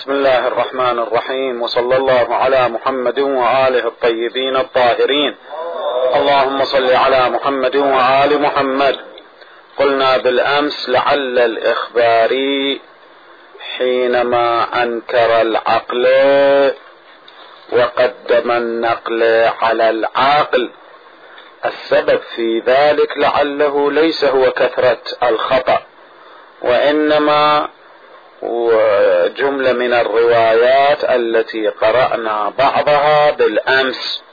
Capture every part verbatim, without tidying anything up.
بسم الله الرحمن الرحيم، وصلى الله على محمد وآله الطيبين الطاهرين. اللهم صل على محمد وآل محمد. قلنا بالأمس لعل الإخباري حينما أنكر العقل وقدم النقل على العقل، السبب في ذلك لعله ليس هو كثرة الخطأ، وإنما جملة من الروايات التي قرأنا بعضها بالأمس.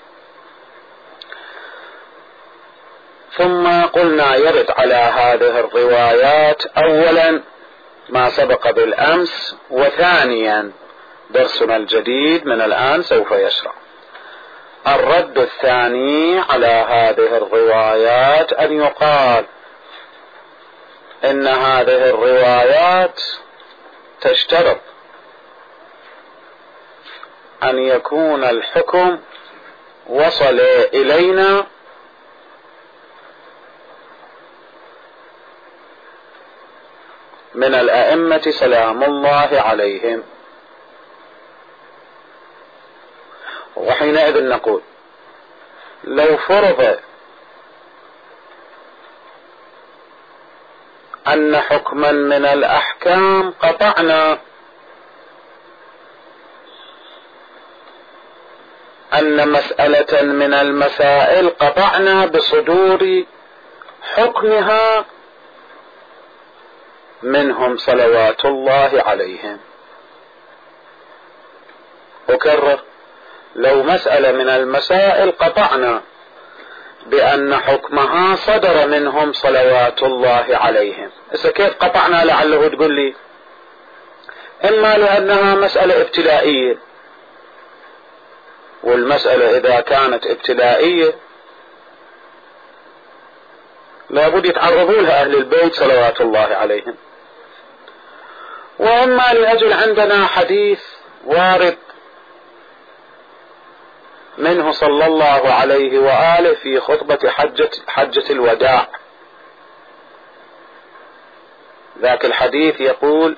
ثم قلنا يرد على هذه الروايات أولا ما سبق بالأمس، وثانيا درسنا الجديد من الآن سوف يشرع. الرد الثاني على هذه الروايات أن يقال إن هذه الروايات تشترط أن يكون الحكم وصل إلينا من الأئمة سلام الله عليهم، وحينئذ نقول لو فرض أن حكما من الأحكام قطعنا أن مسألة من المسائل قطعنا بصدور حكمها منهم صلوات الله عليهم. أكرر، لو مسألة من المسائل قطعنا بأن حكمها صدر منهم صلوات الله عليهم، إذا كيف قطعنا؟ لعله تقول لي إما لأنها مسألة ابتلائية، والمسألة إذا كانت ابتلائية لابد يتعرضوا لها أهل البيت صلوات الله عليهم، وإما لأجل عندنا حديث وارد منه صلى الله عليه وآله في خطبة حجة, حجة الوداع. ذاك الحديث يقول: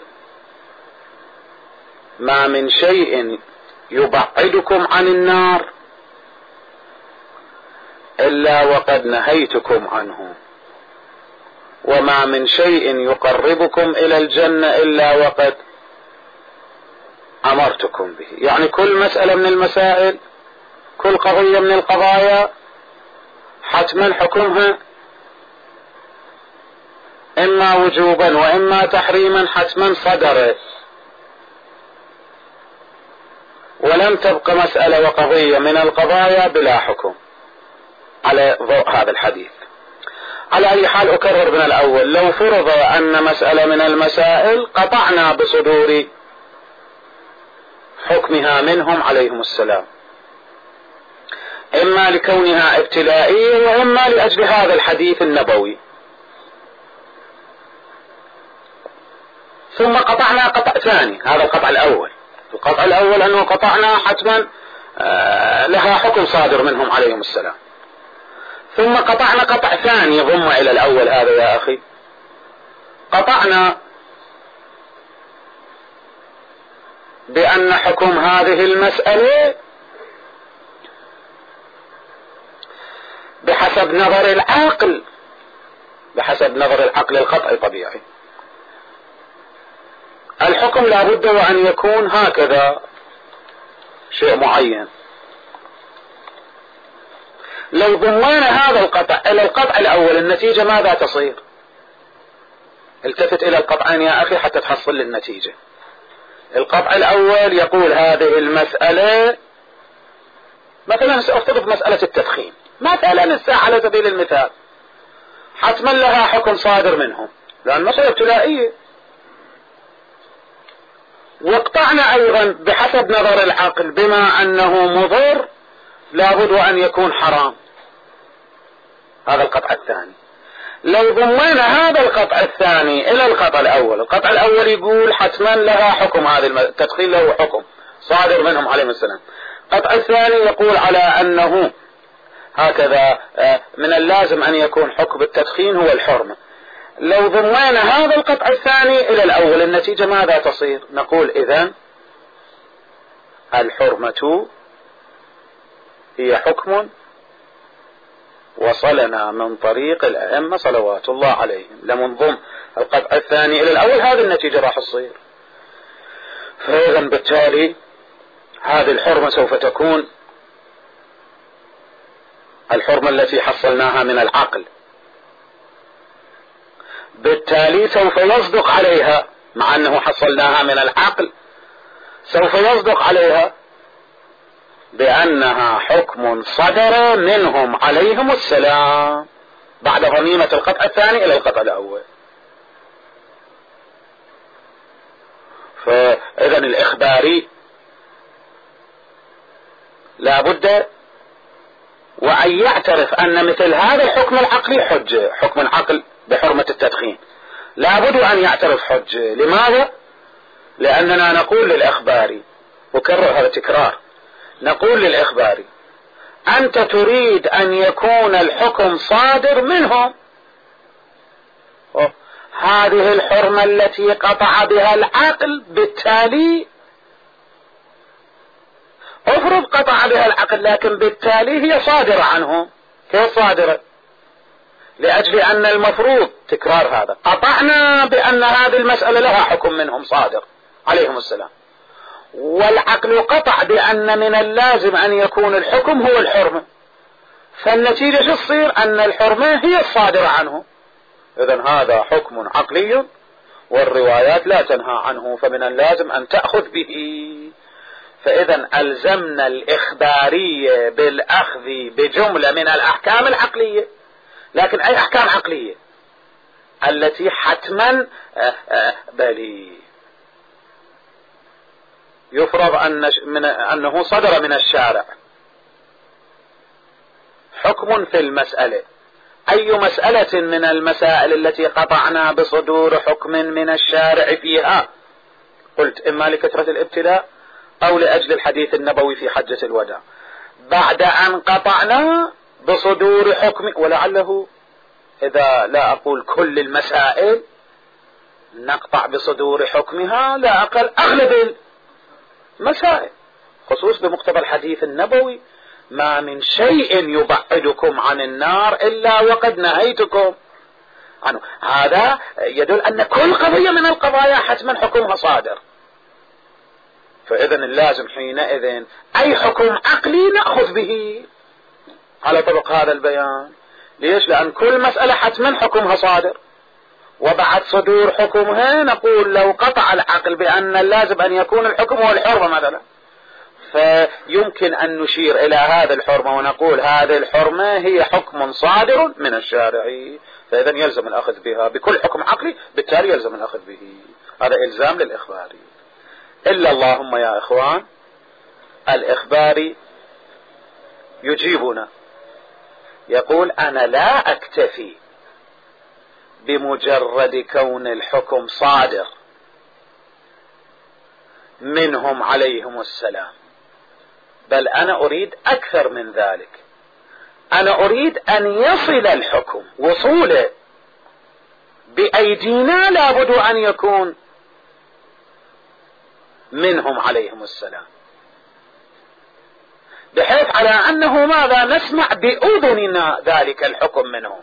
ما من شيء يبعدكم عن النار إلا وقد نهيتكم عنه، وما من شيء يقربكم إلى الجنة إلا وقد أمرتكم به. يعني كل مسألة من المسائل، كل قضية من القضايا حتما حكمها إما وجوبا وإما تحريما حتما صدر، ولم تبق مسألة وقضية من القضايا بلا حكم على ضوء هذا الحديث. على أي حال أكرر من الأول، لو فرض أن مسألة من المسائل قطعنا بصدور حكمها منهم عليهم السلام، إما لكونها ابتلائية وإما لأجل هذا الحديث النبوي، ثم قطعنا قطع ثاني. هذا القطع الأول. القطع الأول أنه قطعنا حتما لها حكم صادر منهم عليهم السلام، ثم قطعنا قطع ثاني ضم إلى الأول. هذا يا أخي قطعنا بأن حكم هذه المسألة بحسب نظر العقل، بحسب نظر العقل القطعي طبيعي. الحكم لا بد وأن يكون هكذا، شيء معين. لو ضمنا هذا القطع إلى القطع الأول النتيجة ماذا تصير؟ التفت إلى القطعين يا أخي حتى تحصل للنتيجة. القطع الأول يقول هذه المسألة، مثلا سأفترض مسألة التدخين مثلا الساعة على سبيل المثال، حتما لها حكم صادر منهم لأن مسألة ابتلائية. واقطعنا أيضا بحسب نظر العقل بما أنه مضر لابد أن يكون حرام. هذا القطع الثاني. لو ضمنا هذا القطع الثاني إلى القطع الأول، القطع الأول يقول حتما لها حكم، هذا التدخين له حكم صادر منهم عليهم السلام. القطع الثاني يقول على أنه هكذا من اللازم أن يكون حكم التدخين هو الحرمة. لو ضمنا هذا القطع الثاني إلى الأول النتيجة ماذا تصير؟ نقول إذن الحرمة هي حكم وصلنا من طريق الأئمة صلوات الله عليهم، لمنظم القطع الثاني إلى الأول هذه النتيجة راح تصير. فإذا بالتالي هذه الحرمة سوف تكون الحرمة التي حصلناها من العقل، بالتالي سوف يصدق عليها، مع أنه حصلناها من العقل سوف يصدق عليها بأنها حكم صدر منهم عليهم السلام بعد غنيمة القطع الثاني إلى القطع الأول. فإذا الإخباري لا بد وأن يعترف أن مثل هذا الحكم العقلي حجة، حكم العقل بحرمة التدخين لا بد أن يعترف حجة. لماذا؟ لأننا نقول للإخباري، وكرر هذا تكرار، نقول للإخباري أنت تريد أن يكون الحكم صادر منهم، هذه الحرمة التي قطع بها العقل بالتالي افرض قطع بها العقل لكن بالتالي هي صادرة عنهم. كيف صادرة؟ لأجل أن المفروض تكرار هذا، قطعنا بأن هذه المسألة لها حكم منهم صادر عليهم السلام، والعقل قطع بأن من اللازم أن يكون الحكم هو الحرمة، فالنتيجة شو تصير؟ أن الحرمة هي الصادرة عنه. إذن هذا حكم عقلي والروايات لا تنهى عنه، فمن اللازم أن تأخذ به. فإذا ألزمنا الإخبارية بالأخذ بجملة من الأحكام العقلية، لكن أي أحكام عقلية التي حتما بل يفرض أن من أنه صدر من الشارع حكم في المسألة. أي مسألة من المسائل التي قطعنا بصدور حكم من الشارع فيها؟ قلت إما لكثرة الابتلاء أو لأجل الحديث النبوي في حجة الوداع. بعد أن قطعنا بصدور حكم، ولعله إذا لا أقول كل المسائل نقطع بصدور حكمها، لا أقل أغلب المسائل، خصوص بمقتضى الحديث النبوي ما من شيء يبعدكم عن النار إلا وقد نهيتكم عنه. هذا يدل أن كل قضية من القضايا حتما حكمها صادر. فإذا اللازم حينئذ أي حكم عقلي نأخذ به على طبق هذا البيان. ليش؟ لأن كل مسألة حتما حكمها صادر، وبعد صدور حكمها نقول لو قطع العقل بأن اللازم أن يكون الحكم هو الحرمة مثلا، فيمكن أن نشير إلى هذا الحرمة ونقول هذه الحرمة هي حكم صادر من الشارع، فإذا يلزم الأخذ بها بكل حكم عقلي، بالتالي يلزم الأخذ به. هذا إلزام للإخباري. إلا اللهم يا إخوان الإخباري يجيبنا يقول أنا لا أكتفي بمجرد كون الحكم صادر منهم عليهم السلام، بل أنا أريد أكثر من ذلك. أنا أريد أن يصل الحكم وصوله بأيدينا لابد أن يكون منهم عليهم السلام، بحيث على أنه ماذا نسمع بأذننا ذلك الحكم منهم.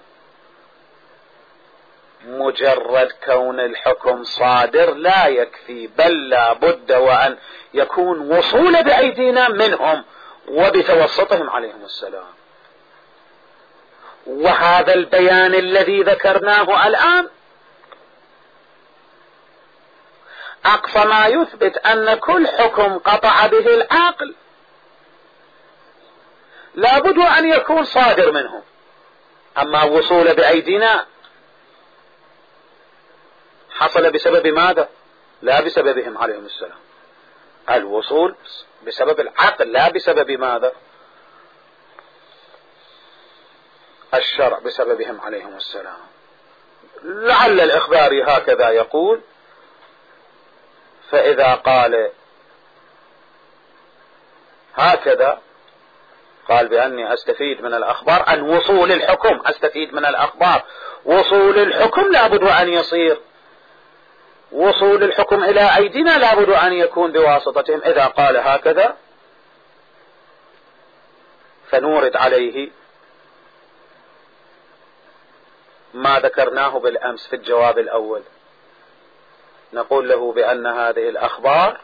مجرد كون الحكم صادر لا يكفي، بل لا بد وأن يكون وصول بأيدينا منهم وبتوسطهم عليهم السلام. وهذا البيان الذي ذكرناه الآن أقصى ما يثبت أن كل حكم قطع به العقل لا بد أن يكون صادر منهم. أما وصول بأيدينا حصل بسبب ماذا؟ لا بسببهم عليهم السلام. الوصول بسبب العقل، لا بسبب ماذا؟ الشرع بسببهم عليهم السلام. لعل الإخباري هكذا يقول، فإذا قال هكذا قال بأني أستفيد من الأخبار أن وصول الحكم، أستفيد من الأخبار وصول الحكم لابد أن يصير وصول الحكم إلى أيدينا لابد أن يكون بواسطتهم. إذا قال هكذا فنورد عليه ما ذكرناه بالأمس في الجواب الأول، نقول له بأن هذه الأخبار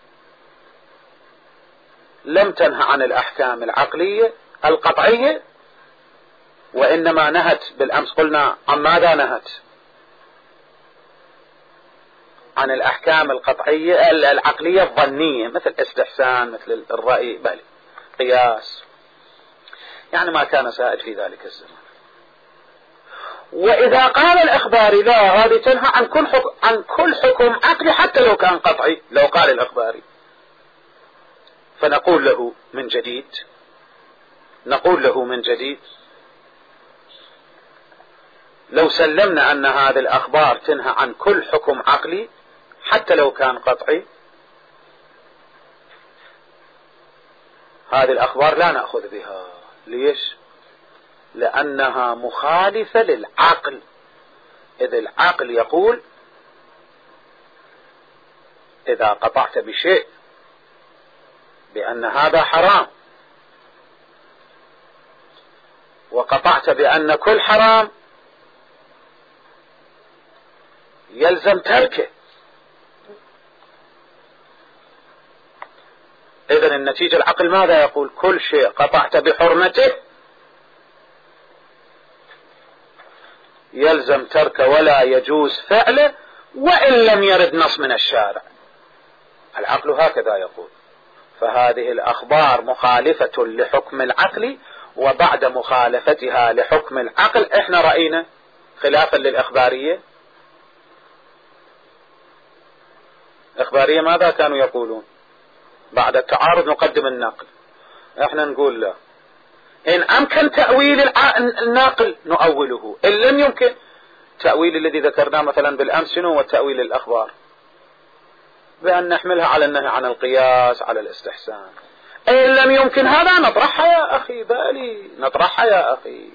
لم تنهى عن الأحكام العقلية القطعية، وإنما نهت بالأمس قلنا عن ماذا نهت؟ عن الأحكام القطعية العقلية الظنية، مثل استحسان، مثل الرأي، بل قياس، يعني ما كان سائد في ذلك الزمان. وإذا قال الإخباري لا، هذه تنهى عن كل حكم عن كل حكم عقلي حتى لو كان قطعي، لو قال الإخباري، فنقول له من جديد نقول له من جديد لو سلمنا أن هذه الأخبار تنهى عن كل حكم عقلي حتى لو كان قطعي، هذه الأخبار لا نأخذ بها. ليش؟ لأنها مخالفة للعقل، إذ العقل يقول إذا قطعت بشيء بأن هذا حرام وقطعت بأن كل حرام يلزم تركه، إذن النتيجة العقل ماذا يقول؟ كل شيء قطعت بحرمته يلزم تركه ولا يجوز فعله وإن لم يرد نص من الشارع. العقل هكذا يقول. فهذه الأخبار مخالفة لحكم العقل، وبعد مخالفتها لحكم العقل احنا رأينا خلافا للإخبارية. الإخبارية ماذا كانوا يقولون؟ بعد التعارض نقدم النقل، احنا نقول لا، إن أمكن تأويل الناقل نؤوله، إن لم يمكن تأويل الذي ذكرناه مثلا بالأمس شنو هو التأويل الأخبار؟ بأن نحملها على النهي عن القياس على الاستحسان. إن لم يمكن هذا نطرحها يا أخي، بالي نطرحها يا أخي.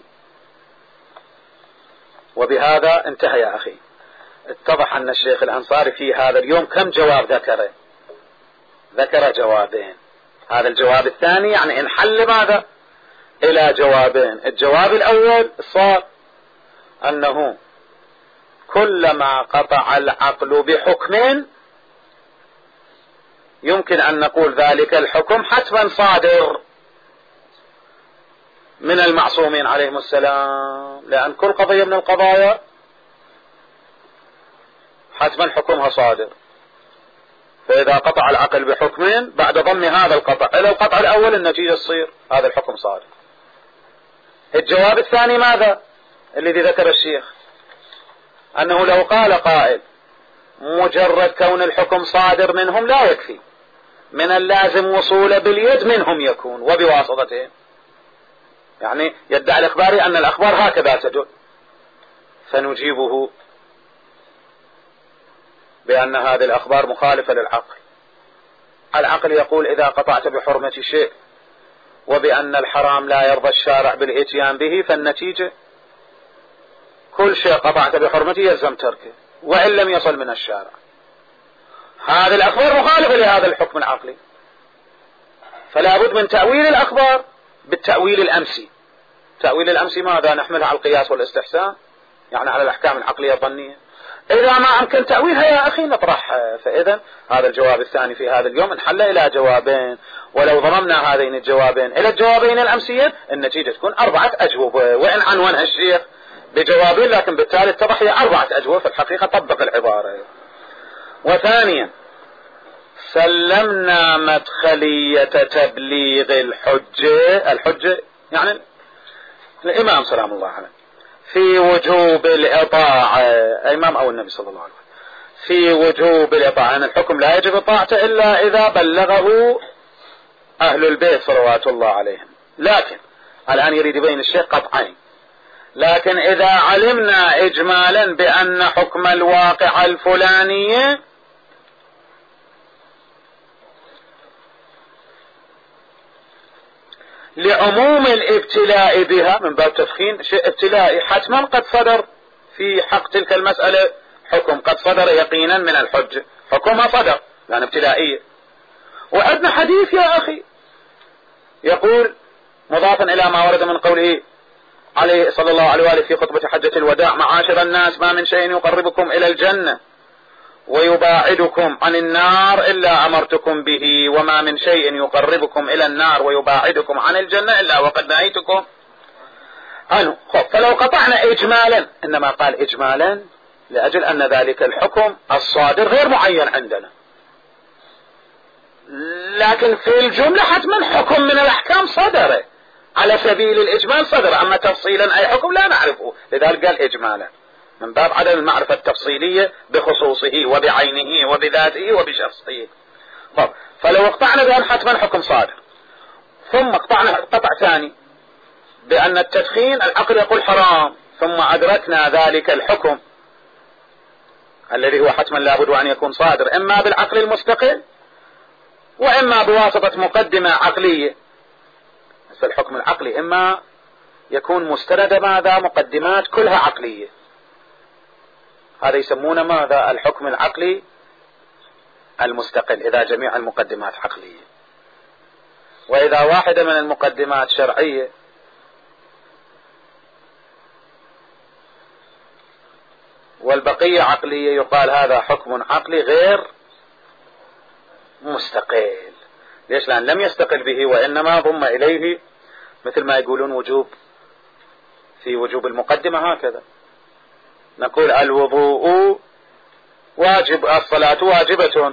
وبهذا انتهى يا أخي. اتضح أن الشيخ الأنصاري في هذا اليوم كم جواب ذكره؟ ذكر جوابين. هذا الجواب الثاني يعني انحل ماذا؟ إلى جوابين. الجواب الأول صار أنه كلما قطع العقل بحكم يمكن أن نقول ذلك الحكم حتما صادر من المعصومين عليهم السلام، لأن كل قضية من القضايا حتما حكمها صادر. فإذا قطع العقل بحكم بعد ضم هذا القطع إلى القطع الأول النتيجة تصير هذا الحكم صادر. الجواب الثاني ماذا؟ الذي ذكر الشيخ أنه لو قال قائل مجرد كون الحكم صادر منهم لا يكفي، من اللازم وصوله باليد منهم يكون وبواسطتهم، يعني يدعي الإخباري أن الأخبار هكذا تدل، فنجيبه بأن هذه الأخبار مخالفة للعقل. العقل يقول إذا قطعت بحرمة شيء وبأن الحرام لا يرضى الشارع بالإتيان به، فالنتيجة كل شيء قطعت بحرمته يلزم تركه وإن لم يصل من الشارع. هذه الأخبار مخالفة لهذا الحكم العقلي، فلا بد من تأويل الأخبار بالتأويل الأمسي. تأويل الأمسي ماذا؟ نحملها على القياس والاستحسان، يعني على الأحكام العقلية الظنية. إذا ما أمكن تأويلها يا أخي نطرحها. فإذا هذا الجواب الثاني في هذا اليوم انحل إلى جوابين، ولو ضممنا هذين الجوابين إلى الجوابين الأمسيين النتيجة تكون أربعة أجوبة، وإن عنونها الشيخ بجوابين لكن بالتالي اتضح هي أربعة أجوبة، في الحقيقة طبق العبارة. وثانيا سلمنا مدخلية تبليغ الحجة، الحجة يعني الإمام سلام الله عليه في وجوب الإطاعة، الإمام أو النبي صلى الله عليه وسلم في وجوب الإطاعة، أن الحكم لا يجب إطاعته إلا إذا بلغه أهل البيت صلوات الله عليهم. لكن الآن يريد يبين الشيخ قطعين، لكن إذا علمنا إجمالا بأن حكم الواقع الفلانية لعموم الابتلاء بها من باب تفخيم شيء ابتلائي حتما قد صدر في حق تلك المسألة حكم قد صدر يقينا من الحجة، حكمها صدر لأن ابتدائية. وعندنا حديث يا أخي يقول مضافا إلى ما ورد من قوله عليه صلى الله عليه وآله في خطبة حجة الوداع: معاشر الناس، ما من شيء يقربكم إلى الجنة ويباعدكم عن النار إلا أمرتكم به، وما من شيء يقربكم إلى النار ويباعدكم عن الجنة إلا وقد نهيتكم عنه. فلو قطعنا إجمالا، إنما قال إجمالا لأجل أن ذلك الحكم الصادر غير معين عندنا، لكن في الجملة حتما حكم من الأحكام صدر على سبيل الإجمال صدر، أما تفصيلا أي حكم لا نعرفه، لذلك قال إجمالا من باب عدم المعرفة التفصيلية بخصوصه وبعينه وبذاته وبشخصه. فلو اقطعنا بأن حتما حكم صادر، ثم اقطعنا قطع ثاني بأن التدخين العقل يقول حرام، ثم أدركنا ذلك الحكم الذي هو حتما لابد أن يكون صادر إما بالعقل المستقل وإما بواسطة مقدمة عقلية. الحكم العقلي إما يكون مستند ماذا؟ مقدمات كلها عقلية، هذا يسمونه ماذا؟ الحكم العقلي المستقل، إذا جميع المقدمات عقلية. وإذا واحدة من المقدمات شرعية والبقية عقلية يقال هذا حكم عقلي غير مستقل. ليش؟ لأن لم يستقل به وإنما ضم إليه، مثل ما يقولون وجوب في وجوب المقدمة هكذا، نقول الوضوء واجب، الصلاة واجبة،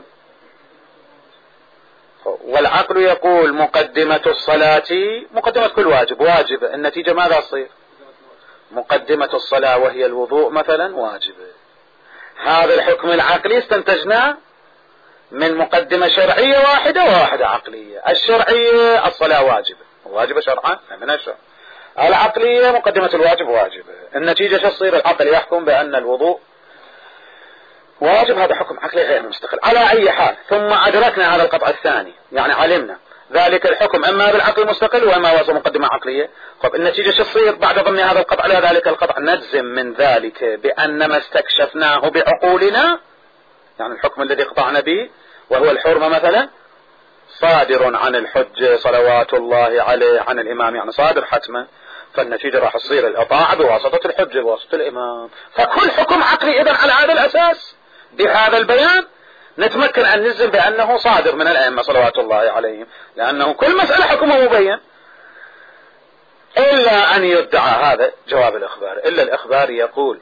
والعقل يقول مقدمة الصلاة مقدمة كل واجب واجبة، النتيجة ماذا تصير؟ مقدمة الصلاة وهي الوضوء مثلا واجبة. هذا الحكم العقلي استنتجناه من مقدمة شرعية واحدة وواحدة عقلية. الشرعية الصلاة واجبة واجبة شرعا من الشرع، العقلية مقدمة الواجب واجبة، النتيجة شو تصير؟ العقل يحكم بأن الوضوء واجب، هذا حكم عقلي غير مستقل. على أي حال ثم أدركنا هذا القطع الثاني، يعني علمنا ذلك الحكم إما بالعقل المستقل وإما واسطة مقدمة عقلية. طب النتيجة شو تصير بعد ضمن هذا القطع على ذلك القطع؟ نجزم من ذلك بأن ما استكشفناه بعقولنا، يعني الحكم الذي قطعنا به وهو الحرمة مثلا، صادر عن الحج صلوات الله عليه عن الإمام، يعني صادر حتما، فالنتيجة راح تصير الإطاعة بواسطة الحج بواسطة الإمام. فكل حكم عقلي إذن على هذا الأساس بهذا البيان نتمكن أن نجزم بأنه صادر من الأئمة صلوات الله عليهم، لأنه كل مسألة حكمه مبين، إلا أن يدعى هذا جواب الإخبار. إلا الإخبار يقول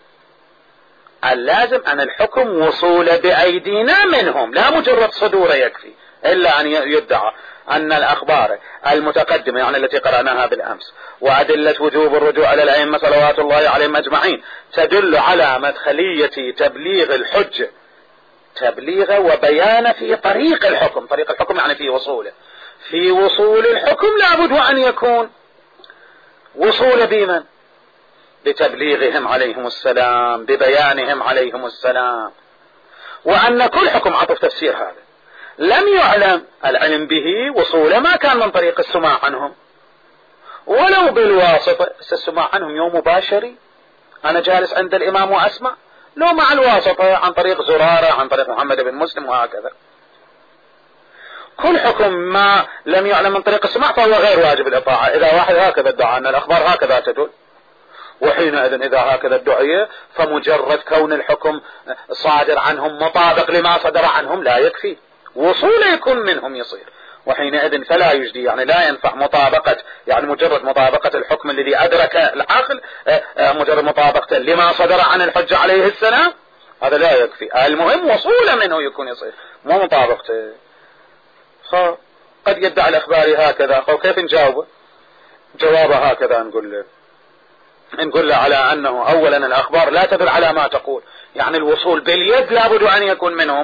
اللازم أن الحكم وصول بأيدينا منهم، لا مجرد صدوره يكفي، إلا أن يدعى أن الأخبار المتقدمة يعني التي قرأناها بالأمس وأدلة وجوب الرجوع على الأئمة صلوات الله عليهم أجمعين تدل على مدخلية تبليغ الحجة، تبليغ وبيان في طريق الحكم. طريق الحكم يعني في وصوله، في وصول الحكم لابد أن يكون وصول بمن؟ بتبليغهم عليهم السلام، ببيانهم عليهم السلام. وأن كل حكم عطف تفسير هذا لم يعلم العلم به وصوله ما كان من طريق السماع عنهم ولو بالواسطة. السماع عنهم يوم مباشري، أنا جالس عند الإمام وأسمع، لو مع الواسطة عن طريق زرارة، عن طريق محمد بن مسلم وهكذا. كل حكم ما لم يعلم من طريق السماع فهو غير واجب الإطاعة. إذا واحد هكذا ادعى أن الأخبار هكذا تدل، وحينئذ إذا هكذا الدعية فمجرد كون الحكم صادر عنهم مطابق لما صدر عنهم لا يكفي، وصول يكون منهم يصير، وحينئذ فلا يجدي، يعني لا ينفع مطابقة، يعني مجرد مطابقة الحكم الذي أدرك العقل مجرد مطابقة لما صدر عن الحج عليه السلام، هذا لا يكفي، المهم وصول منه يكون يصير مو مطابقته. قد يدعي الأخباري هكذا، كيف نجاوبه؟ جوابه هكذا، نقول له نقول له على أنه أولا الأخبار لا تدل على ما تقول، يعني الوصول باليد لابد أن يكون منهم.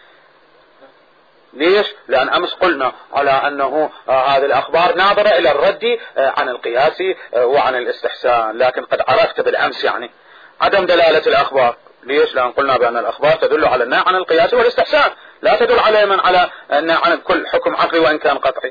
ليش؟ لأن أمس قلنا على أنه هذه الأخبار ناظرة إلى الرد عن القياس وعن الاستحسان، لكن قد عرفت بالأمس يعني عدم دلالة الأخبار. ليش؟ لأن قلنا بأن الأخبار تدل على النهي عن القياس والاستحسان، لا تدل على من على النهي عن كل حكم عقلي وإن كان قطعي.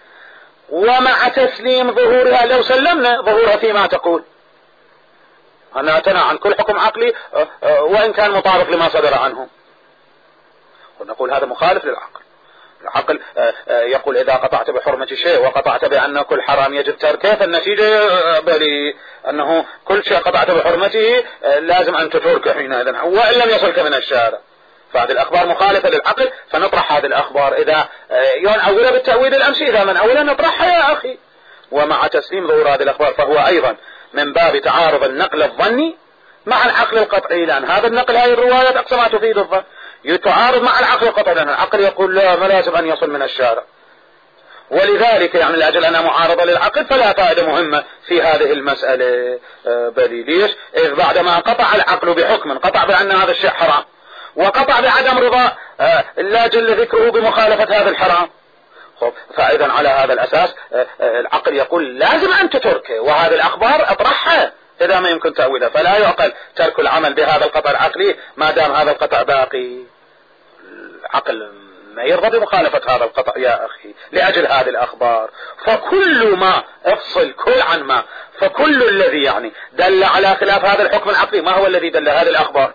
ومع تسليم ظهورها، لو سلمنا ظهورها فيما تقول، أنا أتنى عن كل حكم عقلي وإن كان مطابق لما صدر عنهم. ونقول هذا مخالف للعقل. العقل يقول إذا قطعت بحرمة شيء وقطعت بأن كل حرام يجب تركه، فالنتيجة بل أنه كل شيء قطعت بحرمته لازم أن تتركه حينئذ وإن لم يصلك من الشارع. فهذه الأخبار مخالفة للعقل، فنطرح هذه الأخبار. إذا يون أولى بالتأويل الأمسي، إذا من أولى نطرحها يا أخي. ومع تسليم ظهور هذه الأخبار فهو أيضا من باب تعارض النقل الظني مع العقل القطعي، لأن هذا النقل هذه الروايات أقصى ما تفيد الظن يتعارض مع العقل القطعي، لأن العقل يقول لا، ما لازم أن يصل من الشارع. ولذلك يعني لأجل أنها معارضة للعقل فلا فائدة مهمة في هذه المسألة. بل ليش؟ إذ بعدما قطع العقل بحكم، قطع بأن هذا الشيء حرام، وقطع بعدم رضا لا جل ذكره بمخالفة هذا الحرام، فإذا على هذا الأساس العقل يقول لازم أن تتركه، وهذه الأخبار أطرحها إذا ما يمكن تأويلها. فلا يعقل ترك العمل بهذا القطع العقلي ما دام هذا القطع باقي. العقل ما يرضى بمخالفة هذا القطع يا أخي لأجل هذه الأخبار. فكل ما افصل كل عن ما، فكل الذي يعني دل على خلاف هذا الحكم العقلي ما هو الذي دل هذه الأخبار؟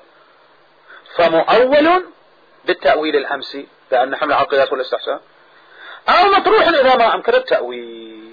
فمؤول بالتأويل الأمسي بأن حمل على القياس والاستحسان، أو مطروح إذا ما أمكن التأويل.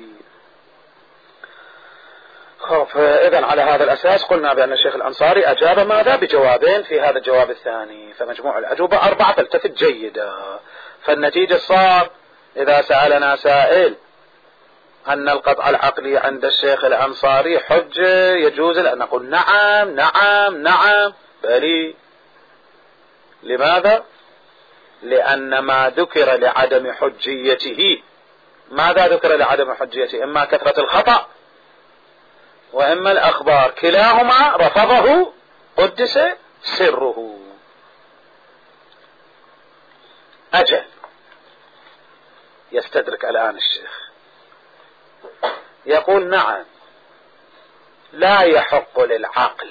إذن على هذا الأساس قلنا بأن الشيخ الأنصاري أجاب ماذا؟ بجوابين في هذا الجواب الثاني، فمجموع الأجوبة أربعة فالتفت جيدة. فالنتيجة صار إذا سألنا سائل أن القطع العقلي عند الشيخ الأنصاري حجة يجوز أن نقول نعم نعم نعم بلي. لماذا؟ لأن ما ذكر لعدم حجيته، ماذا ذكر لعدم حجيته؟ إما كثرة الخطأ وإما الأخبار، كلاهما رفضه قدس سره. أجل يستدرك الآن الشيخ يقول نعم لا يحق للعقل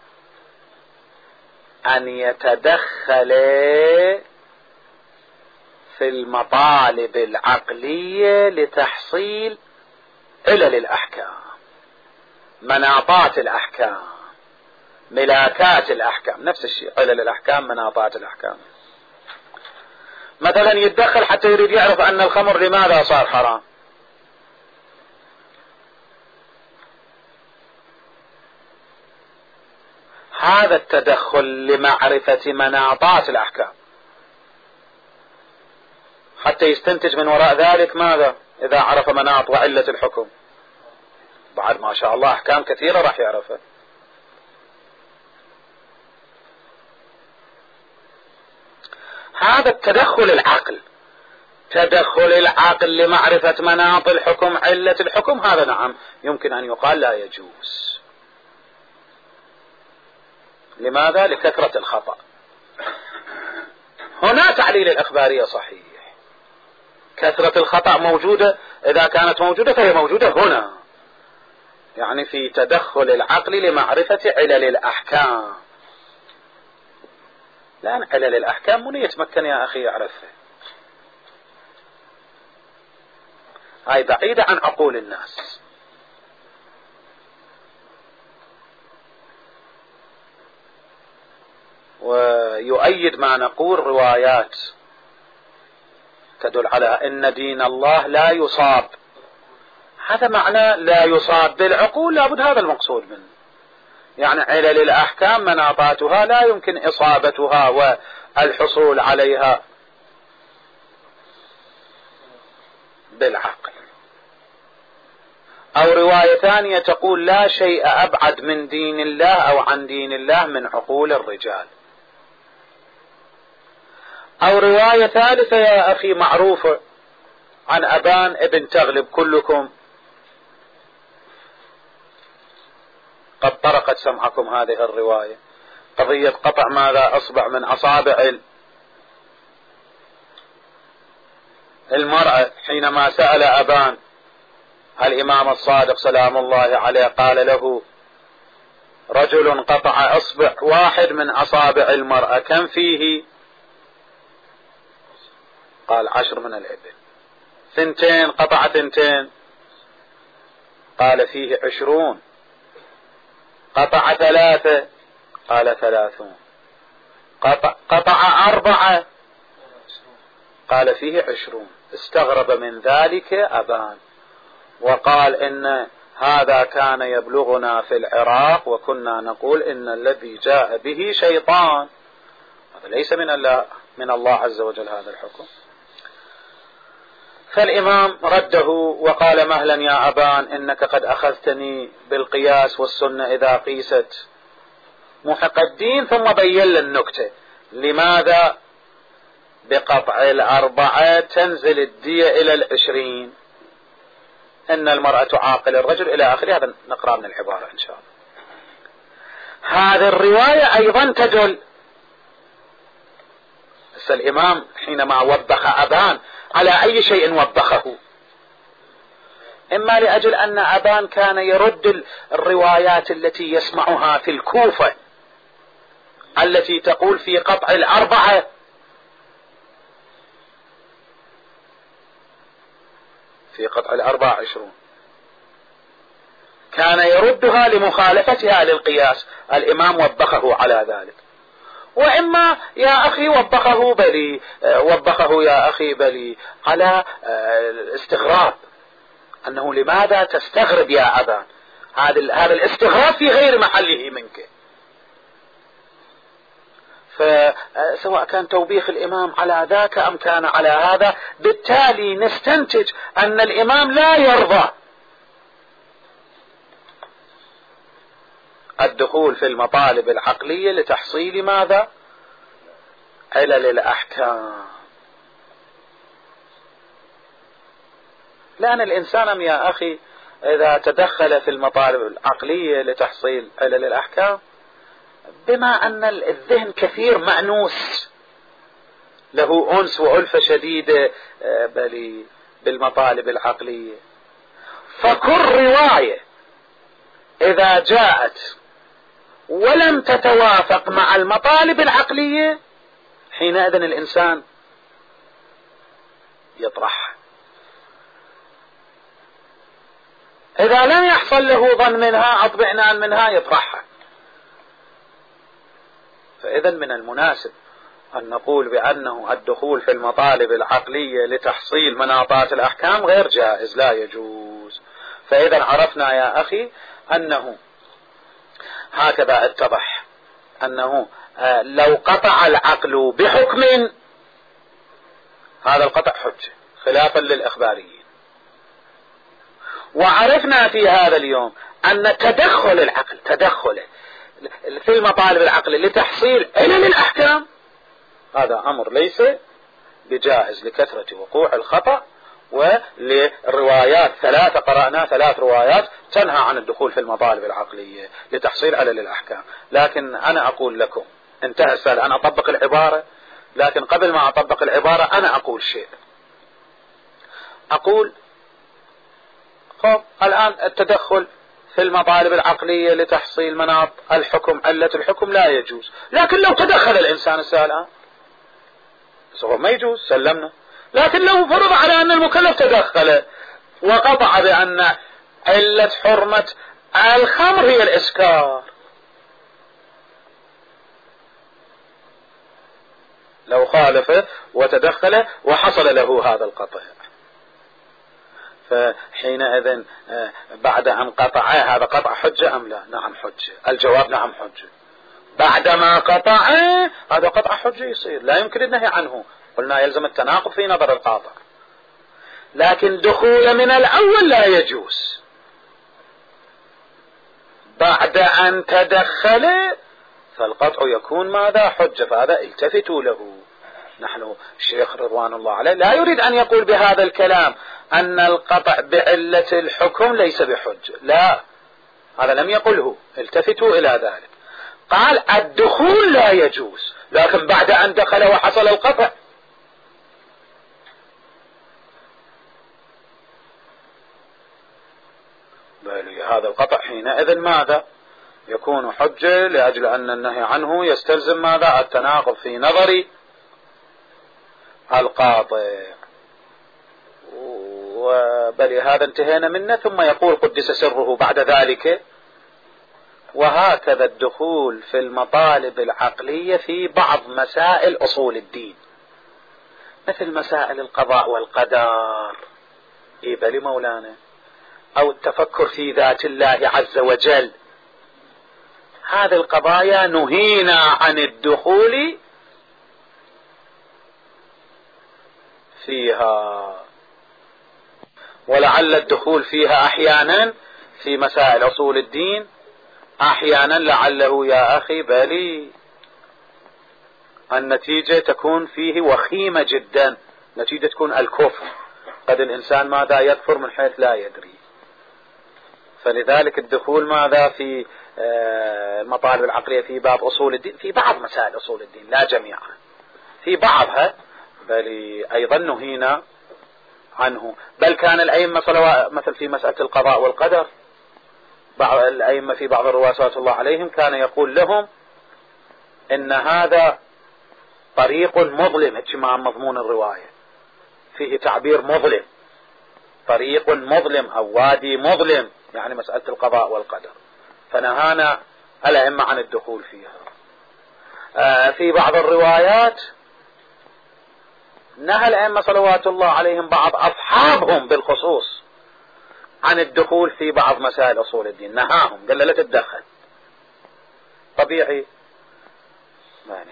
أن يتدخل في المطالب العقلية لتحصيل علل الأحكام، مناطات الأحكام، ملاكات الأحكام، نفس الشيء علل الأحكام مناطات الأحكام. مثلا يتدخل حتى يريد يعرف أن الخمر لماذا صار حرام، هذا التدخل لمعرفة مناطات الأحكام حتى يستنتج من وراء ذلك ماذا؟ إذا عرف مناط وعلة الحكم بعد ما شاء الله أحكام كثيرة راح يعرفها. هذا التدخل العقل، تدخل العقل لمعرفة مناط الحكم علة الحكم، هذا نعم يمكن أن يقال لا يجوز. لماذا؟ لكثرة الخطأ. هنا تعليل الإخبارية صحيح، كثرة الخطأ موجودة، إذا كانت موجودة فهي موجودة هنا، يعني في تدخل العقل لمعرفة علل الأحكام. لأن علل الأحكام من يتمكن يا أخي يعرفها، هاي بعيدة عن عقول الناس. ويؤيد ما نقول روايات تدل على أن دين الله لا يصاب، هذا معنى لا يصاب بالعقول، لابد هذا المقصود منه، يعني علل الأحكام مناطاتها لا يمكن إصابتها والحصول عليها بالعقل. أو رواية ثانية تقول لا شيء أبعد من دين الله أو عن دين الله من عقول الرجال. أو رواية ثالثة يا أخي معروفة عن أبان ابن تغلب كلكم قد طرقت سمعكم هذه الرواية، قضية قطع ماذا أصبع من أصابع المرأة حينما سأل أبان الإمام الصادق سلام الله عليه قال له رجل قطع أصبع واحد من أصابع المرأة كم فيه؟ قال عشر من الإبل. ثنتين قطع ثنتين قال فيه عشرون. قطع ثلاثة قال ثلاثون، قطع, قطع أربعة قال فيه عشرون. استغرب من ذلك أبان وقال إن هذا كان يبلغنا في العراق وكنا نقول إن الذي جاء به شيطان، هذا ليس من الله من الله عز وجل هذا الحكم. فالإمام رده وقال مهلا يا أبان، إنك قد أخذتني بالقياس والسنة إذا قيست. محق الدين ثم بين النكتة، لماذا بقطع الأربعة تنزل الدية إلى العشرين، إن المرأة تعاقل الرجل إلى آخره. هذا نقرأ من العبارة إن شاء الله. هذه الرواية أيضا تدل. بس الإمام حينما وبخ أبان على أي شيء وبخه؟ إما لأجل أن أبان كان يرد الروايات التي يسمعها في الكوفة التي تقول في قطع الأربعة، في قطع الأربعة عشرون، كان يردها لمخالفتها للقياس. الإمام وبخه على ذلك. وإما يا أخي وبخه بلي وبخه يا أخي بلي على الاستغراب، أنه لماذا تستغرب يا أبان؟ هذا الاستغراب في غير محله منك. فسواء كان توبيخ الإمام على ذاك أم كان على هذا، بالتالي نستنتج أن الإمام لا يرضى الدخول في المطالب العقلية لتحصيل ماذا؟ علل الأحكام. لأن الإنسان يا أخي إذا تدخل في المطالب العقلية لتحصيل علل الأحكام، بما أن الذهن كثير مأنوس له أنس وألفة شديدة بل بالمطالب العقلية، فكل رواية إذا جاءت ولم تتوافق مع المطالب العقلية حينئذ الإنسان يطرح. إذا لم يحصل له ظن منها أطمئنان منها يطرحها. فإذا من المناسب أن نقول بأنه الدخول في المطالب العقلية لتحصيل مناطات الأحكام غير جائز، لا يجوز. فإذا عرفنا يا أخي أنه هكذا اتضح أنه لو قطع العقل بحكم هذا القطع حجة خلافا للإخباريين. وعرفنا في هذا اليوم أن تدخل العقل تدخله في المطالب العقل لتحصيل علل الأحكام هذا أمر ليس بجائز لكثرة وقوع الخطأ، وللروايات ثلاثة قرأنا ثلاث روايات تنهى عن الدخول في المطالب العقلية لتحصيل علل الأحكام. لكن أنا أقول لكم انتهى السؤال، أنا أطبق العبارة، لكن قبل ما أطبق العبارة أنا أقول شيء. أقول خب الآن التدخل في المطالب العقلية لتحصيل مناط الحكم علة الحكم لا يجوز، لكن لو تدخل الإنسان السؤال الآن هو ما يجوز سلمنا. لكن لو فرض على أن المكلف تدخل وقطع بأن علة حرمة الخمر هي الإسكار، لو خالف وتدخل وحصل له هذا القطع، فحينئذ بعد أن قطع هذا قطع حجة أم لا؟ نعم حجة. الجواب نعم حجة. بعدما قطع هذا قطع حجة يصير لا يمكن النهي عنه، قلنا يلزم التناقض في نظر القاطع، لكن دخول من الأول لا يجوز. بعد أن تدخل فالقطع يكون ماذا؟ حجة. فهذا التفتوا له. نحن الشيخ رضوان الله عليه لا يريد أن يقول بهذا الكلام أن القطع بعلة الحكم ليس بحجة، لا، هذا لم يقله، التفتوا إلى ذلك. قال الدخول لا يجوز، لكن بعد أن دخل وحصل القطع هذا القطع حينئذ ماذا؟ يكون حجة، لأجل أن النهي عنه يستلزم ماذا؟ التناقض في نظر القاطع. وبل هذا انتهينا منه. ثم يقول قدس سره بعد ذلك وهكذا الدخول في المطالب العقلية في بعض مسائل أصول الدين، مثل مسائل القضاء والقدر، إيه بلي مولانا، أو التفكر في ذات الله عز وجل. هذه القضايا نهينا عن الدخول فيها، ولعل الدخول فيها أحيانا في مسائل أصول الدين أحيانا لعله يا أخي بلي النتيجة تكون فيه وخيمة جدا، نتيجة تكون الكفر، قد الإنسان ماذا يكفر من حيث لا يدري. فلذلك الدخول ماذا في المطالب العقلية في باب أصول الدين، في بعض مسائل أصول الدين لا جميعها، في بعضها بل أيضا نهينا عنه. بل كان الأئمة مثل في مسألة القضاء والقدر، بعض الأئمة في بعض الرواة صلى الله عليهم كان يقول لهم إن هذا طريق مظلم، اجماع مضمون الرواية فيه تعبير مظلم، طريق مظلم أو وادي مظلم، يعني مسألة القضاء والقدر، فنهانا الأئمة عن الدخول فيها. آه في بعض الروايات نهى الأئمة صلوات الله عليهم بعض أصحابهم بالخصوص عن الدخول في بعض مسائل أصول الدين، نهاهم، قال لا تتدخل، طبيعي يعني.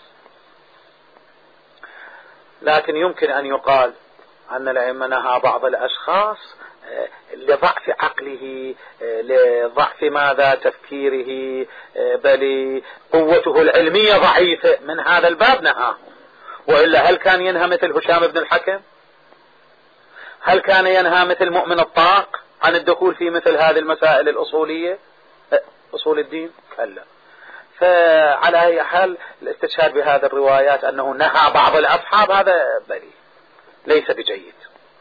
لكن يمكن أن يقال أن الأئمة نهى بعض الأشخاص لضعف عقله، لضعف ماذا تفكيره، بل قوته العلمية ضعيفة، من هذا الباب نهاهم. وإلا هل كان ينهى مثل هشام بن الحكم؟ هل كان ينهى مثل مؤمن الطاق عن الدخول في مثل هذه المسائل الأصولية أصول الدين؟ لا. فعلى أي حال الاستشهاد بهذه الروايات أنه نهى بعض الأصحاب هذا بلي ليس بجيد.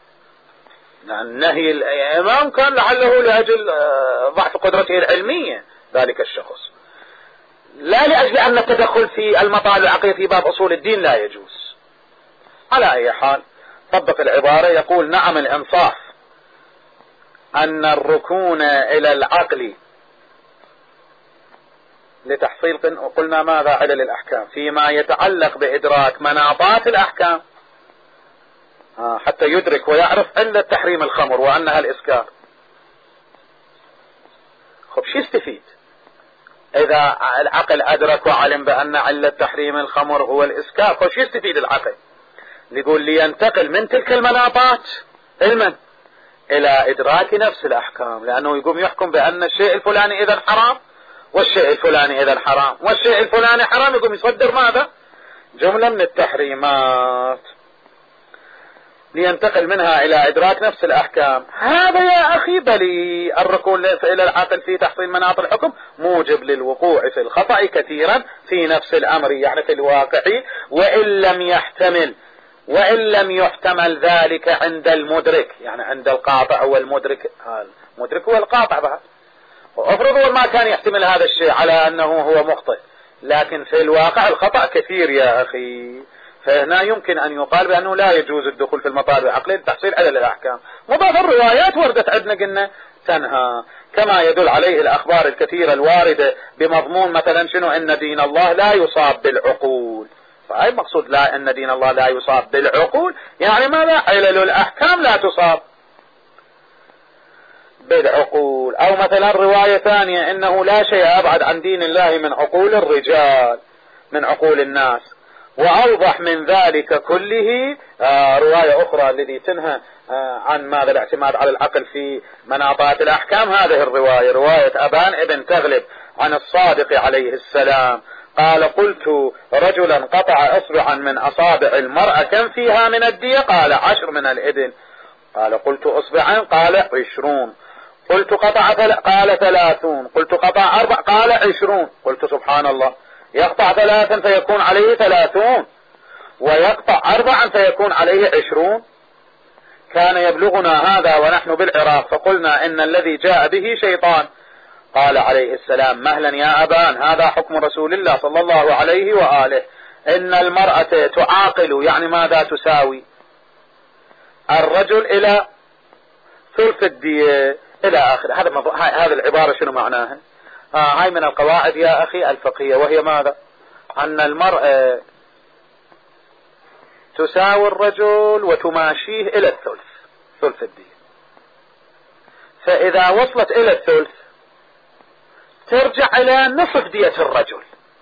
نهي الإمام كان لعله لأجل ضعف قدرته العلمية ذلك الشخص، لا لأجل أن التدخل في المطالب العقلية في باب أصول الدين لا يجوز. على أي حال طبق العبارة، يقول نعم الإنصاف أن الركون إلى العقل لتحصيل، قلنا ماذا علل الأحكام فيما يتعلق بإدراك مناطات الأحكام حتى يدرك ويعرف علة تحريم الخمر وأنها الإسكار. خب شو يستفيد إذا العقل أدرك وعلم بأن علة تحريم الخمر هو الإسكار؟ خب شو يستفيد العقل؟ يقول لينتقل من تلك المناطات علما إلى إدراك نفس الأحكام، لأنه يقوم يحكم بأن الشيء الفلاني إذا حرام والشيء الفلاني إذا حرام والشيء الفلاني حرام، يقوم يصدر ماذا؟ جملة من التحريمات لينتقل منها إلى إدراك نفس الأحكام. هذا يا أخي بلي الركون إلى العقل في تحصيل مناط الحكم موجب للوقوع في الخطأ كثيرا في نفس الأمر، يعني في الواقع، وإن لم يحتمل وإن لم يحتمل ذلك عند المدرك، يعني عند القاطع والمدرك، المدرك هو القاطع بعد. وأفرض ما كان يحتمل هذا الشيء على أنه هو مخطئ، لكن في الواقع الخطأ كثير يا أخي، فهنا يمكن أن يقال بأنه لا يجوز الدخول في المطالب العقلية لتحصيل علل الأحكام. وبعض الروايات وردت عندنا قلنا تنهى، كما يدل عليه الأخبار الكثيرة الواردة بمضمون مثلا شنو إن دين الله لا يصاب بالعقول. فأي مقصود لا إن دين الله لا يصاب بالعقول، يعني ماذا؟ علل الأحكام لا تصاب بالعقول. أو مثلا رواية ثانية إنه لا شيء أبعد عن دين الله من عقول الرجال من عقول الناس. وأوضح من ذلك كله آه رواية أخرى التي تنهى آه عن ماذا؟ الاعتماد على العقل في مناطات الأحكام. هذه الرواية رواية أبان ابن تغلب عن الصادق عليه السلام قال قلت رجلا قطع إصبعا من أصابع المرأة كم فيها من الدية؟ قال عشر من الإبل. قال قلت أصبعا؟ قال عشرون. قلت قطع ثل... قال ثلاثون. قلت قطع أربع؟ قال عشرون. قلت سبحان الله، يقطع ثلاثا فيكون عليه ثلاثون ويقطع أربعا فيكون عليه عشرون. كان يبلغنا هذا ونحن بالعراق فقلنا إن الذي جاء به شيطان. قال عليه السلام مهلا يا أبان، هذا حكم رسول الله صلى الله عليه وآله، إن المرأة تعاقل، يعني ماذا تساوي الرجل إلى ثلث الدية إلى آخر. هذا هذه العبارة شنو معناها؟ آه هاي من القواعد يا أخي الفقهية، وهي ماذا؟ أن المرأة تساوي الرجل وتماشيه إلى الثلث، ثلث الدية. فإذا وصلت إلى الثلث ترجع إلى نصف دية الرجل.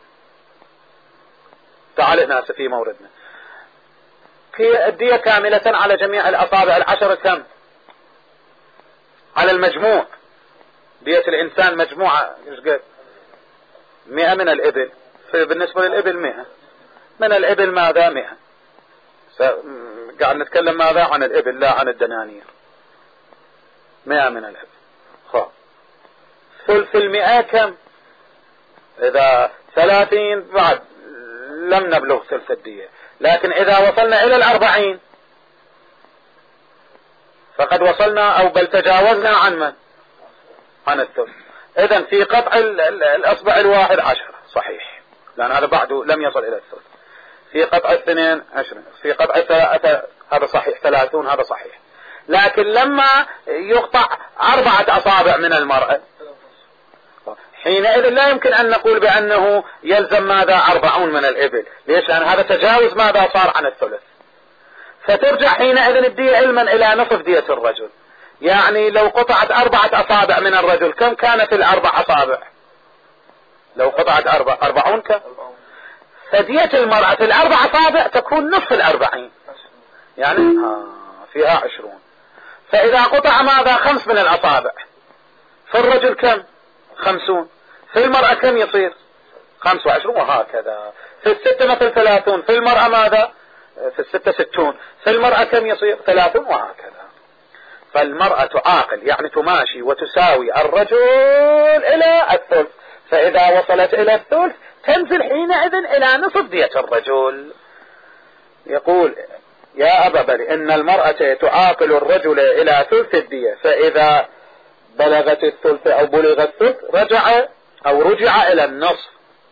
تعال هنا في موردنا، هي الدية كاملة على جميع الأصابع العشر كم؟ على المجموع. دية الإنسان مجموعة ايش قد؟ مئة من الإبل، بالنسبة للإبل مئة من الإبل ماذا؟ مئة. قاعد نتكلم ماذا؟ عن الإبل لا عن الدنانير. مئة من الإبل. خب ثلث المئة كم؟ إذا ثلاثين بعد لم نبلغ ثلث الدية، لكن إذا وصلنا إلى الأربعين فقد وصلنا أو بل تجاوزنا عن من؟ عن الثلث. إذن في قطع الأصبع الواحد عشرة صحيح، لأن هذا بعده لم يصل إلى الثلث. في قطع الاثنين عشرين، في قطع الثلاثة هذا صحيح، ثلاثون هذا صحيح. لكن لما يقطع أربعة أصابع من المرأة حينئذ لا يمكن أن نقول بأنه يلزم ماذا؟ أربعون من الإبل. ليش؟ لأن هذا تجاوز ماذا؟ صار عن الثلث. فترجع حينئذ الدية علما إلى نصف دية الرجل. يعني لو قطعت أربعة أصابع من الرجل كم كانت الأربع أصابع؟ لو قطعت أربع أربعون كم؟ فدية المرأة في الأربع أصابع تكون نصف الأربعين، يعني آه فيها عشرون. فإذا قطع ماذا؟ خمس من الأصابع، في الرجل كم؟ خمسون. في المرأة كم يصير؟ خمس وعشرون، وهكذا. في الستة مثل ثلاثون، في المرأة ماذا؟ في الستة ستون، في المرأة كم يصير؟ ثلاثون، وهكذا. فالمرأة عاقل يعني تماشي وتساوي الرجل إلى الثلث، فإذا وصلت إلى الثلث تنزل حينئذ إلى نصف دية الرجل. يقول يا أبا بل إن المرأة تعاقل الرجل إلى ثلث الدية، فإذا بلغت الثلث أو بلغ الثلث رجع أو رجع إلى النصف.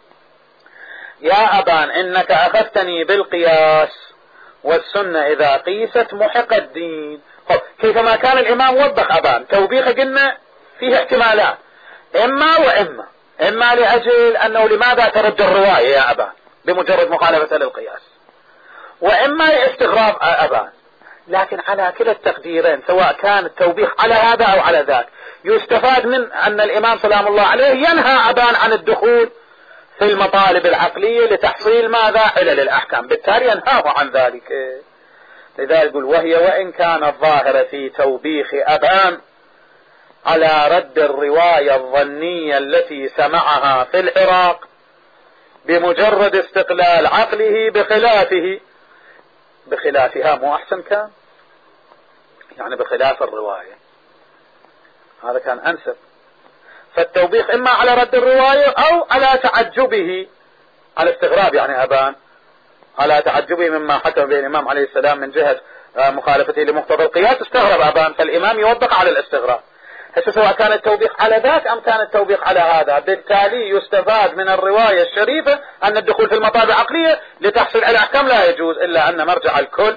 يا أبان إنك أخذتني بالقياس والسنة إذا قيست محق الدين. كيفما كان الإمام وضح أبان توبيخ قلنا فيه احتمالات، إما وإما، إما لأجل أنه لماذا ترد الرواية يا أبان بمجرد مخالفة للقياس، وإما لاستغراب أبان. لكن على كلا التقديرين سواء كان التوبيخ على هذا أو على ذاك يستفاد من أن الإمام سلام الله عليه ينهى أبان عن الدخول في المطالب العقلية لتحصيل ماذا؟ علل الأحكام، بالتالي ينهاه عن ذلك. لذلك يقول وهي وإن كانت ظاهرة في توبيخ أبان على رد الرواية الظنية التي سمعها في العراق بمجرد استقلال عقله بخلافه، بخلافها مو أحسن كان؟ يعني بخلاف الرواية، هذا كان أنسب. فالتوبيخ إما على رد الرواية أو على تعجبه، على استغراب يعني أبان، على تعجبه مما حكم به الإمام عليه السلام من جهة مخالفته لمقتضى القياس، استغرب أبان، فالإمام يوبخ على الاستغراب. هسه سواء كان التوبيخ على ذاك أم كان التوبيخ على هذا، بالتالي يستفاد من الرواية الشريفة أن الدخول في المطالب العقلية لتحصيل على الأحكام لا يجوز، إلا أن مرجع الكل،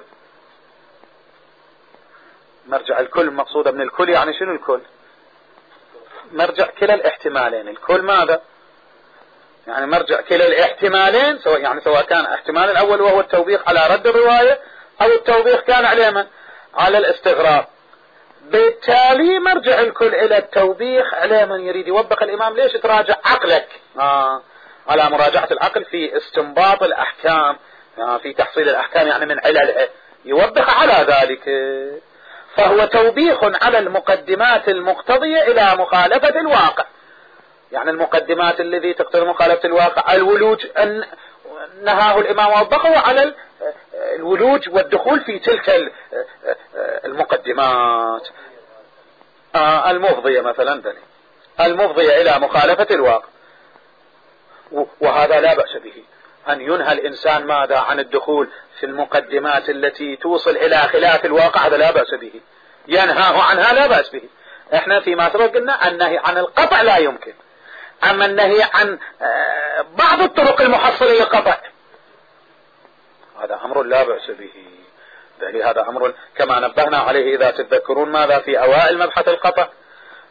مرجع الكل مقصودة من الكل يعني شنو الكل؟ مرجع كلا الاحتمالين. الكل ماذا؟ يعني مرجع كلا الاحتمالين، سواء يعني سواء كان احتمال الأول وهو التوبيخ على رد الرواية أو التوبيخ كان على من؟ على الاستغراب. بالتالي مرجع الكل إلى التوبيخ على من يريد يوبخ الإمام. ليش تراجع عقلك آه على مراجعة العقل في استنباط الأحكام، آه في تحصيل الأحكام يعني من عللها، يوبخ على ذلك. فهو توبيخ على المقدمات المقتضية إلى مخالفة الواقع، يعني المقدمات الذي تقتضي مخالفة الواقع، الولوج أن نهاه الإمام ووبخه على الولوج والدخول في تلك المقدمات المفضية، مثلا بني المفضية إلى مخالفة الواقع. وهذا لا بأس به أن ينهى الإنسان ماذا؟ عن الدخول في المقدمات التي توصل إلى خلاف الواقع، هذا لا بأس به، ينهاه عنها لا بأس به. احنا فيما سبق قلنا النهي عن القطع لا يمكن، أما النهي عن بعض الطرق المحصلة للقطع هذا أمر لا بأس به. هذا أمر كما نبهنا عليه إذا تتذكرون ماذا في أوائل مبحث القطع،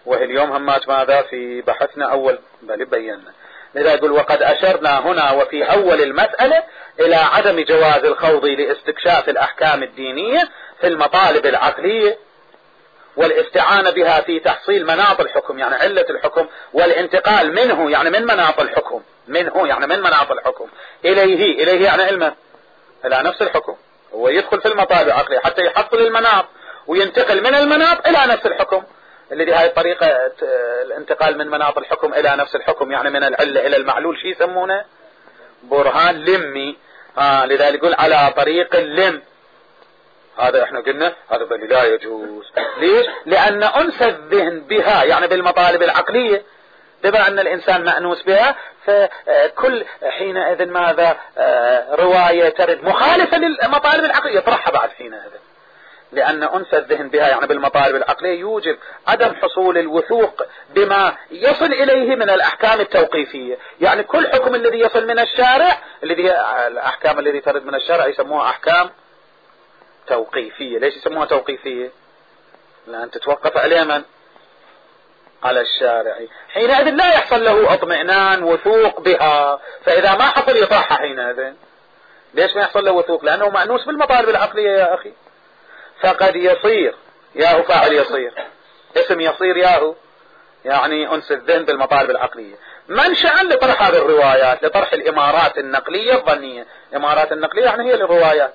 وهي اليوم همات ماذا في بحثنا أول بل بينا. لذا يقول وقد أشرنا هنا وفي أول المسألة إلى عدم جواز الخوض لاستكشاف الأحكام الدينية في المطالب العقلية والاستعانة بها في تحصيل مناط الحكم، يعني علة الحكم، والانتقال منه يعني من مناط الحكم، منه يعني من مناط الحكم إليه، إليه يعني علما إلى نفس الحكم. هو يدخل في المطالب العقلية حتى يحصل المناط وينتقل من المناط إلى نفس الحكم. الذي هاي الطريقة الانتقال من مناط الحكم إلى نفس الحكم يعني من العلة إلى المعلول شي يسمونه برهان لمي. آه لذلك يقول على طريق اللم. هذا احنا قلنا هذا بل لا يجوز. ليش؟ لأن أنس الذهن بها يعني بالمطالب العقلية، بما أن الإنسان مأنوس بها فكل حينئذ ماذا رواية ترد مخالفة للمطالب العقلية يطرحها بعد حينئذ، لأن أنس الذهن بها يعني بالمطالب العقلية يوجب عدم حصول الوثوق بما يصل إليه من الأحكام التوقيفية. يعني كل حكم الذي يصل من الشارع، الذي الأحكام الذي ترد من الشارع يسموها أحكام توقيفية. ليش يسموها توقيفية؟ لأن تتوقف عليه من؟ على الشارع. حينئذ لا يحصل له اطمئنان وثوق بها، فإذا ما حصل يطرحها حينئذ. ليش ما يحصل له وثوق؟ لأنه مأنوس بالمطالب العقلية يا أخي. فقد يصير ياهو فاعل يصير، اسم يصير ياهو يعني أنس الذهن بالمطالب العقلية منشأ لطرح هذه الروايات، لطرح الإمارات النقلية الظنية. الإمارات النقلية يعني هي الروايات،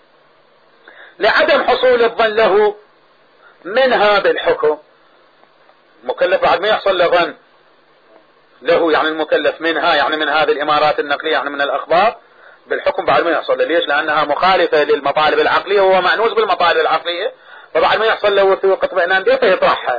لعدم حصول الظن له من هذا الحكم. مكلف بعد ما يحصل له ظن له يعني المكلف منها يعني من هذه الإمارات النقلية يعني من الأخبار بالحكم بعد ما يحصل له. ليش؟ لأنها مخالفة للمطالب العقلية وهو مأنوس بالمطالب العقلية، فبعد ما يحصل له وثوق اطمئنان بها فيطرحها.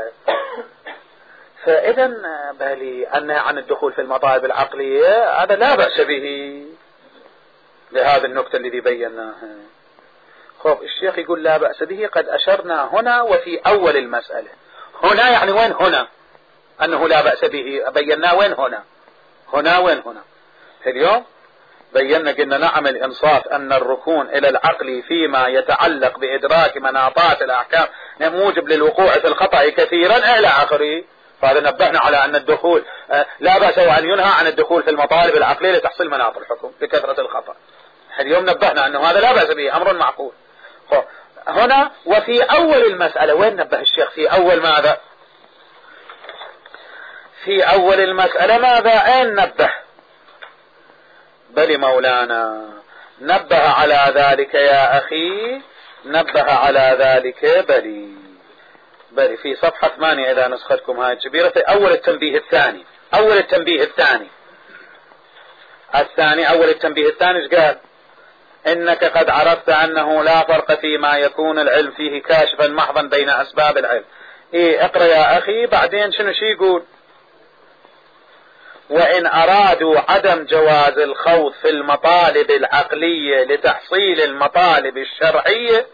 فإذا بالي أنها عن الدخول في المطالب العقلية هذا لا بأس به لهذه النقطة الذي بيناها. خب الشيخ يقول لا بأس به قد أشرنا هنا وفي أول المسألة. هنا يعني وين هنا؟ أنه لا بأس به بينا وين هنا؟ هنا وين هنا؟ اليوم بينا قلنا نعم الإنصاف أن الركون إلى العقل فيما يتعلق بإدراك مناطات الأحكام موجب للوقوع في الخطأ كثيرا إلى آخره. فهذا نبهنا على أن الدخول لا بأس وأن ينهى عن الدخول في المطالب العقلية لتحصيل مناط الحكم بكثرة الخطأ. اليوم نبهنا أنه هذا لا بأس به أمر معقول. هنا وفي أول المسألة وين نبه الشيخ؟ في أول ماذا؟ في أول المسألة ماذا؟ أين نبه؟ بل مولانا نبه على ذلك يا أخي، نبه على ذلك بلي بلي في صفحة ثمانية إذا نسختكم هاي الكبيرة في أول التنبيه الثاني. أول التنبيه الثاني الثاني أول التنبيه الثاني ايش قال؟ إنك قد عرفت أنه لا فرق فيما يكون العلم فيه كاشفا محضا بين أسباب العلم. إيه اقرأ يا أخي بعدين شنو شي يقول؟ وإن أرادوا عدم جواز الخوض في المطالب العقلية لتحصيل المطالب الشرعية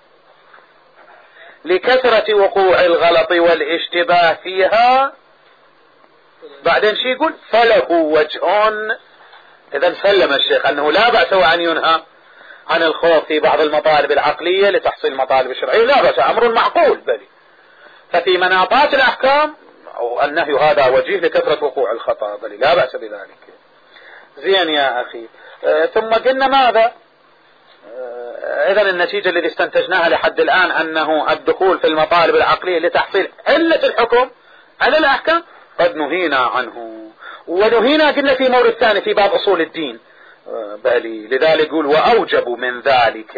لكثرة وقوع الغلط والاشتباه فيها، بعدين شي يقول؟ فله وجه. إذا سلم الشيخ أنه لا بأس وأن ينهى عن الخوض في بعض المطالب العقلية لتحصيل المطالب الشرعية، لا بأس، أمر معقول. بل ففي مناطات الأحكام النهي هذا وجيه لكثرة وقوع الخطأ، بل لا بأس بذلك. زين يا أخي. آه ثم قلنا ماذا؟ آه إذن النتيجة التي استنتجناها لحد الآن أنه الدخول في المطالب العقلية لتحصيل علة الحكم على الأحكام قد نهينا عنه، ونهينا قلنا في مورد ثاني في باب أصول الدين. آه بل لذلك يقول وأوجب من ذلك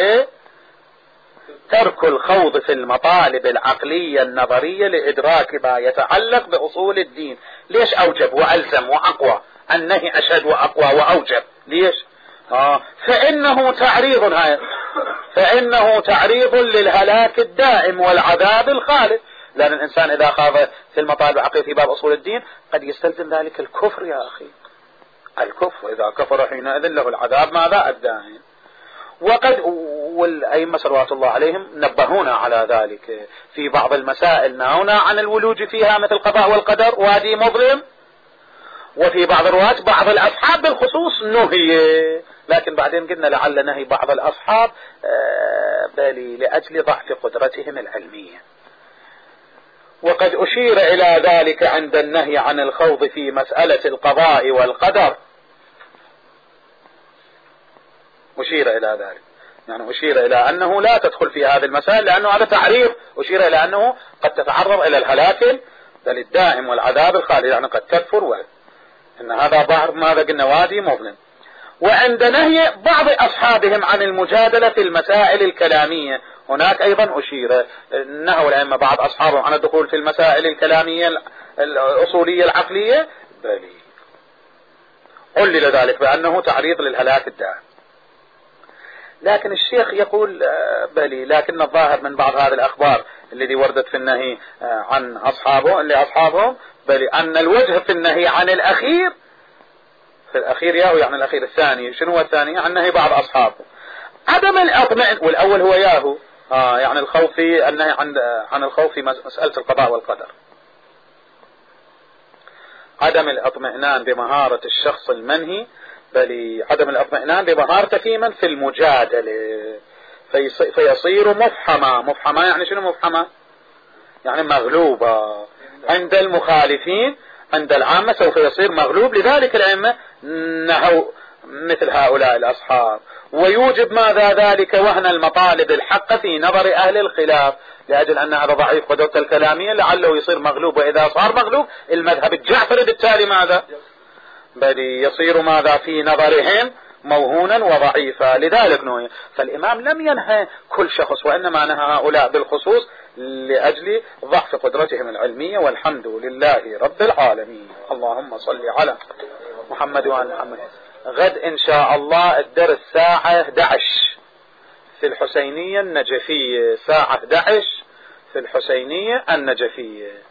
ترك الخوض في المطالب العقلية النظرية لإدراك ما يتعلق بأصول الدين. ليش أوجب وألزم وأقوى؟ النهي أشد وأقوى وأوجب. ليش؟ آه فإنه تعريض هاي فإنه تعريض للهلاك الدائم والعذاب الخالد. لأن الإنسان إذا خاض في المطالب العقلية في باب أصول الدين قد يستلزم ذلك الكفر يا أخي، الكفر. إذا كفر حينئذ له العذاب ماذا؟ الدائم. وقد والأئمة صلوات الله عليهم نبهونا على ذلك في بعض المسائل، نهونا عن الولوج فيها مثل القضاء والقدر وادي مظلم، وفي بعض الروايات بعض الأصحاب بالخصوص نهي، لكن بعدين قلنا لعل نهي بعض الأصحاب بل لأجل ضعف قدرتهم العلمية. وقد أشير إلى ذلك عند النهي عن الخوض في مسألة القضاء والقدر، أشير إلى ذلك، يعني أشير إلى أنه لا تدخل في هذه المسائل لأنه هذا تعريف، أشير إلى أنه قد تتعرض إلى الهلاك بل الدائم والعذاب الخالد، يعني قد تكفر، وإن هذا بحر ماذا قلنا وادي مظلم. وعند نهي بعض أصحابهم عن المجادلة في المسائل الكلامية، هناك أيضا أشير نهوا الأئمة بعض أصحابهم عن الدخول في المسائل الكلامية الأصولية العقلية، بل علل ذلك بأنه تعريض للهلاك الدائم. لكن الشيخ يقول بلي، لكن الظاهر من بعض هذه الأخبار الذي وردت في النهي عن أصحابه اللي أصحابهم بلي أن الوجه في النهي عن الأخير، في الأخير ياهو يعني الأخير الثاني، شنو هو الثاني؟ عن نهي بعض أصحابه عدم الأطمئن، والأول هو ياهو آه يعني الخوف في النهي عن عن الخوف في مسألة القضاء والقدر، عدم الاطمئنان بمهارة الشخص المنهي، بل عدم الاطمئنان بمهارته في من في المجادلة، فيصير مفحمة. مفحمة يعني شنو مفحمة؟ يعني مغلوبة عند المخالفين، عند العامة سوف يصير مغلوب. لذلك الأئمة نهوا مثل هؤلاء الأصحاب، ويوجب ماذا ذلك وهن المطالب الحق في نظر أهل الخلاف، لأجل أن هذا ضعيف قدرته الكلامية لعله يصير مغلوب، وإذا صار مغلوب المذهب الجعفري بالتالي ماذا؟ بل يصير ماذا في نظرهم موهونا وضعيفا. لذلك نوي فالإمام لم ينهى كل شخص، وإنما نهى هؤلاء بالخصوص لأجل ضعف قدرتهم العلمية، والحمد لله رب العالمين. اللهم صل على محمد وعلى محمد. غد إن شاء الله الدرس ساعة إحدى عشر في الحسينية النجفية، ساعة إحدى عشر في الحسينية النجفية.